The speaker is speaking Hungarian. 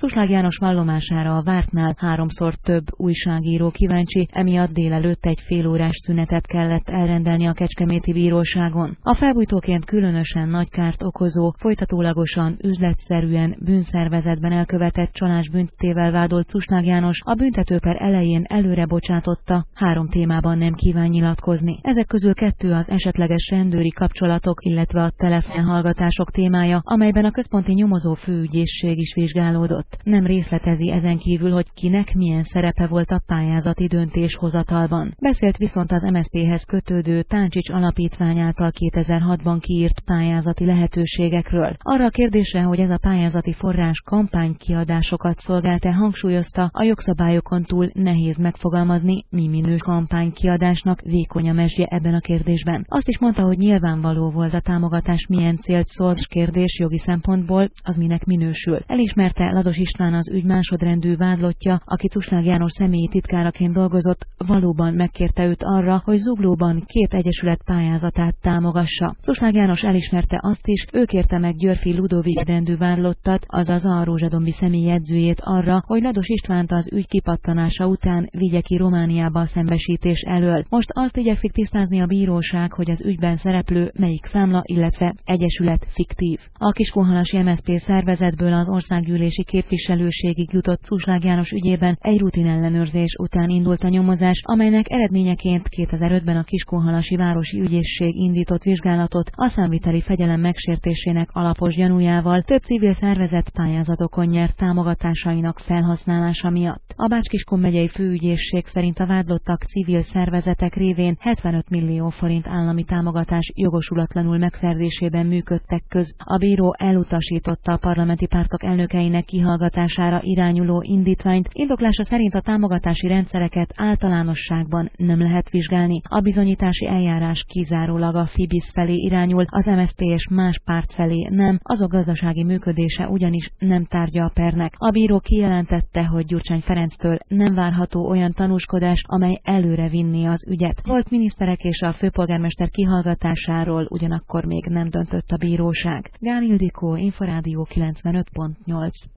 Cuslág János vallomására a vártnál 3-szor több újságíró kíváncsi, emiatt délelőtt egy félórás szünetet kellett elrendelni a kecskeméti bíróságon. A felbujtóként különösen nagy kárt okozó, folytatólagosan üzletszerűen bűnszervezetben elkövetett csalás büntettével vádolt Cuslág János a büntetőper elején előre bocsátotta, 3 témában nem kíván nyilatkozni. Ezek közül 2 az esetleges rendőri kapcsolatok, illetve a telefonhallgatások témája, amelyben a központi nyomozó főügyészség is vizsgálódott. Nem részletezi ezen kívül, hogy kinek milyen szerepe volt a pályázati döntéshozatalban. Beszélt viszont az MSZP-hez kötődő Táncsics Alapítvány által 2006-ban kiírt pályázati lehetőségekről. Arra a kérdésre, hogy ez a pályázati forrás kampánykiadásokat szolgált-e, hangsúlyozta, a jogszabályokon túl nehéz megfogalmazni, mi minős kampánykiadásnak, vékony a mesdje ebben a kérdésben. Azt is mondta, hogy nyilvánvaló volt a támogatás milyen célt szól, s kérdés jogi szempontból az minek minősül. Elismerte, Lados István az ügy másodrendű vádlottja, aki Cuslág János személyi titkáraként dolgozott, valóban megkérte őt arra, hogy Zuglóban 2 egyesület pályázatát támogassa. Cuslág János elismerte azt is, ő kérte meg Györfi Ludovik rendű vádlottat, azaz a Rózsadombi személyi jegyzőjét arra, hogy Lados Istvánt az ügy kipattanása után vigye ki Romániába a szembesítés elől. Most azt igyekszik tisztázni a bíróság, hogy az ügyben szereplő melyik számla, illetve egyesület fiktív. A kiskunhalasi MSZP szervezetből az országgyűlési képviselőségig jutott Cuslág János ügyében egy rutinellenőrzés után indult a nyomozás, amelynek eredményeként 2005-ben a Kiskunhalasi Városi Ügyészség indított vizsgálatot a számviteli fegyelem megsértésének alapos gyanújával több civil szervezet pályázatokon nyert támogatásainak felhasználása miatt. A Bács-Kiskun megyei főügyészség szerint a vádlottak civil szervezetek révén 75 millió forint állami támogatás jogosulatlanul megszerzésében működtek köz. A bíró elutasította a parlamenti pártok elnökeinek kihallgatására irányuló indítványt, indoklása szerint a támogatási rendszereket általánosságban nem lehet vizsgálni. A bizonyítási eljárás kizárólag a Fidesz felé irányul, az MSZP és más párt felé nem, azok gazdasági működése ugyanis nem tárgya a pernek. A bíró kijelentette, hogy Gyurcsány Ferenctől nem várható olyan tanúskodás, amely előre vinné az ügyet. Volt miniszterek és a főpolgármester kihallgatásáról ugyanakkor még nem döntött a bíróság. Gál Ildikó, Inforádió 95.8.